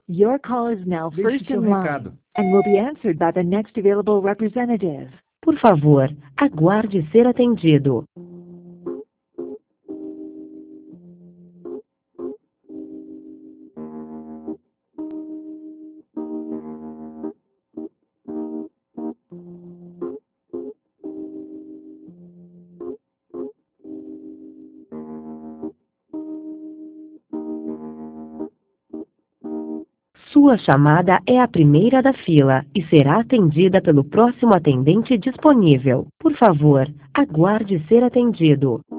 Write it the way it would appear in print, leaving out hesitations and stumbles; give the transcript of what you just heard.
Your call is now Deixe first seu in line recado. and will be answered by the next available representative. Por favor, aguarde ser atendido. Sua chamada é a primeira da fila e será atendida pelo próximo atendente disponível. Por favor, aguarde ser atendido.